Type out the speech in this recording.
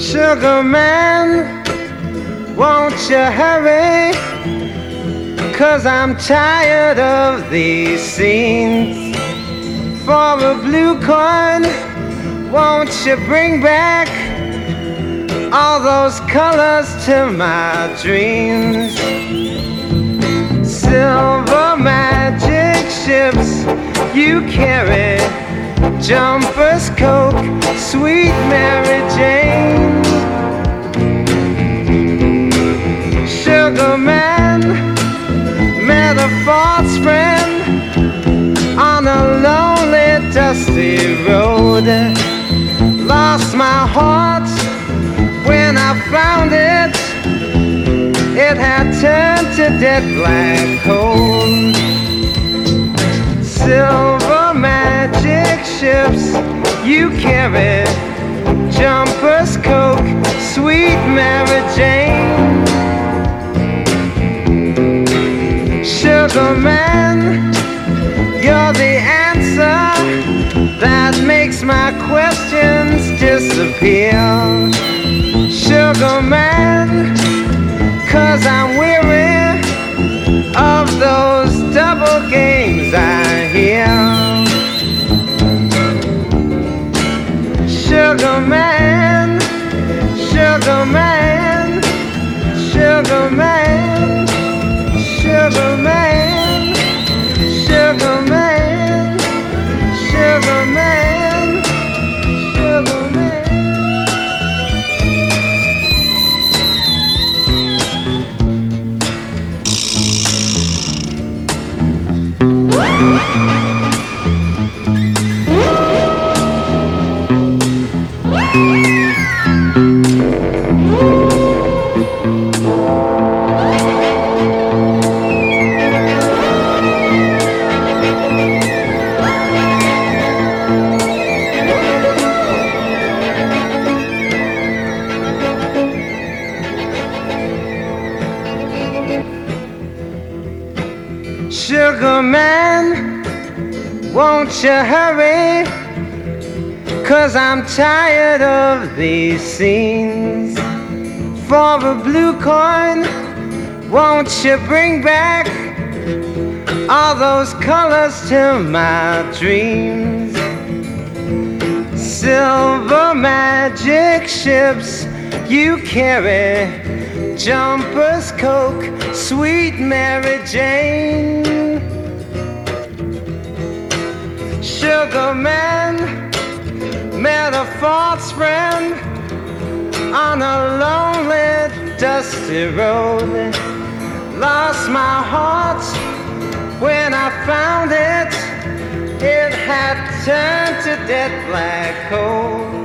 Sugar man, won't you hurry? 'Cause I'm tired of these scenes. For a blue coin, won't you bring back all those colors to my dreams? Silver magic ships you carry, jumpers, Coke, sweet Mary Jane. Sugar man met a false friend on a lonely, dusty road. Lost my heart when I found it. It had turned to dead black coal. Silver magic ships you carry, jumpers, Coke, sweet Mary Jane. Sugar man, you're the answer that makes my questions disappear. Sugar man, 'cause I'm weary of those double games I hear. Sugar man, sugar man, sugar man, sugar man, sugar man, sugar man, sugar man. Sugar man, won't you hurry? 'Cause I'm tired of these scenes. For a blue coin, won't you bring back all those colors to my dreams? Silver magic ships you carry, jumpers, Coke, sweet Mary Jane. Sugar man met a false friend on a lonely, dusty road. Lost my heart when I found it. It had turned to dead black coal.